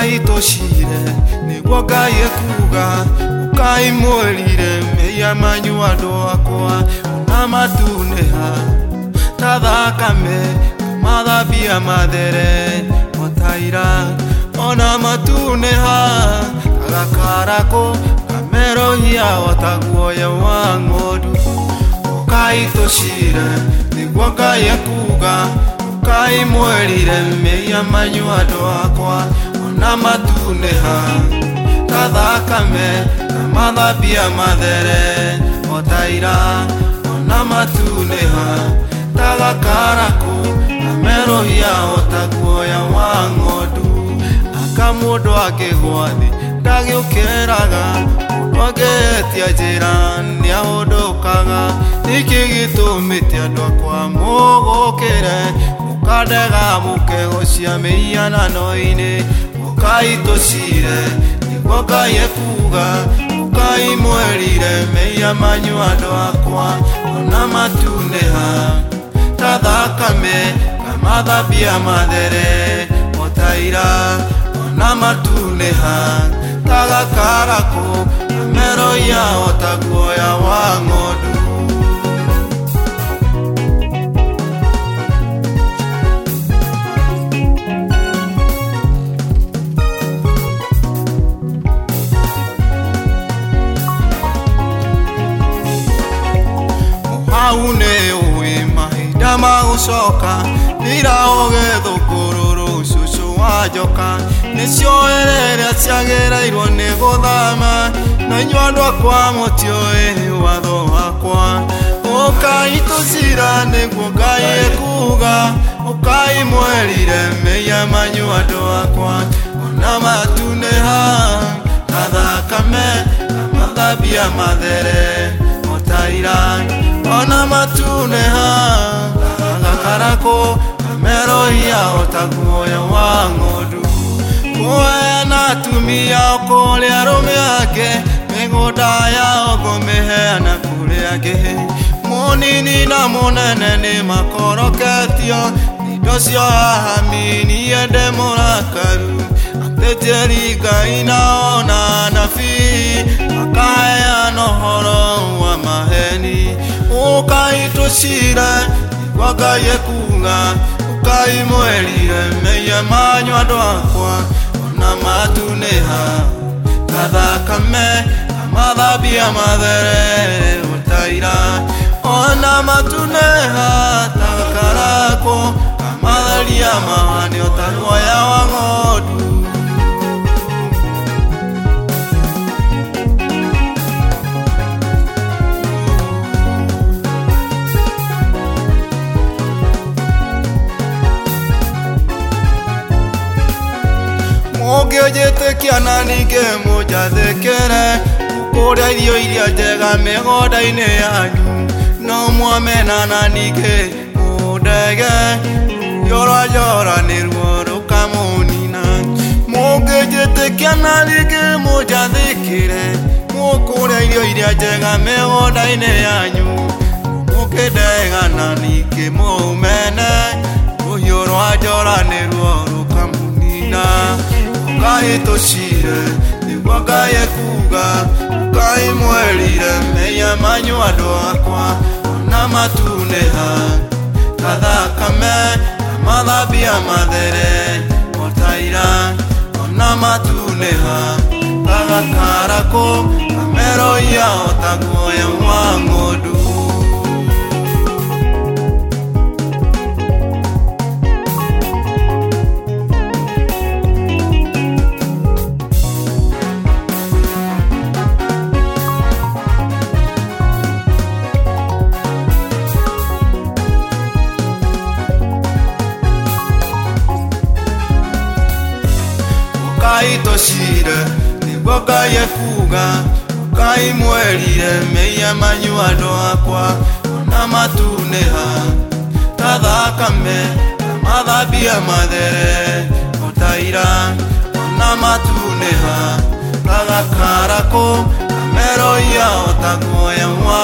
ukaitoshire niguo Ngai ekuga ukaimwĩrire mĩia manyu andũ akwa ona matunĩha ta thakame mathambia mathere otaira ona matunĩha agakarako kamerohia otaguoya wa ng'ondu ukaitoshire niguo Ngai ekuga ukaimwĩrire mĩia manyu andũ akwa ona matunĩha ta thakame mathambia mathere otaira ona matunĩha ta gakarako kamerohia otaguoya wa ng'ondu aka mũndũ akĩgwa thĩ ndagĩũkĩraga mũndũ angĩtia njĩra nĩahũndũkaga nĩkĩ gĩtũmĩte andũ akwa mũgũkĩre mũkandega mũkegũcia mĩhianano-inĩ mũkaitũcire nĩguo Ngai ekuga ũkaimwĩrire mĩia manyu andũ akwa ona matunĩha ta thakame kamathambia mathere otaira ona matunĩha ta gakarako kamerohia otaguoya wa ng'ondu Aune uwe mahinda magũcoka iraũgethũkũrũrũ cũcũ wa njoka nĩcio erere ciagĩrĩirwo nĩ gũthama na inyuĩ andũ akwa mũtiũĩ watho wakwa ũkaitũcira nĩguo Ngai ekuga ũkaimwĩrire mĩia manyu andũ akwa ona matunĩha ta thakame mathambia mathere otaira ona matunĩha agakarako kamerohia otaguoya wa ng'ondu kũheana atumia kũrĩ arũme ake mĩgũnda yao kũmĩheana kũrĩ angĩ mũnini na mũnene nĩ makoroketio indo cio hahami niende mũrakaru atĩnjĩri Ngai na ona anabii makaheana ũhoro wa maheni ũkaitũcire nĩguo Ngai ekuga ũkaimwĩrire mĩia manyu andũ akwa ona matunĩha ta thakame kamathambia mathere otaira ona matunĩha ta gakarako kamatheria mahani otaguoya wa ng'ondu ũngĩnjĩtĩkia na ningĩ mũnjathĩkĩre kũrĩa irio iria njega mĩgũnda-inĩ yanyu no mwamena na ningĩ mũndege njora nĩ ruo rũkamũnina mũngĩnjĩtĩkia na ningĩ mũnjathĩkĩre kũrĩa irio iria njega mĩgũnda-inĩ yanyu mũkĩndega na ningĩ mũmene rũhiũ rwa njora nĩ ruo rũkamũnina ũkaitũcire nĩguo Ngai ekuga ũkaimwĩrire mĩia manyu andũ akwa ona matunĩha ta thakame kamathambia mathere otaira ona matunĩha ta gakarako kamerohia otaguoya wa ng'ondu ukaitũcire nĩguo Ngai ekuga ũkaimwĩrire mĩia manyu andũ akwa ona matunĩha ta thakame kamathambia mathere otaira ona matunĩha ta gakarako kamerohia otaguoya wa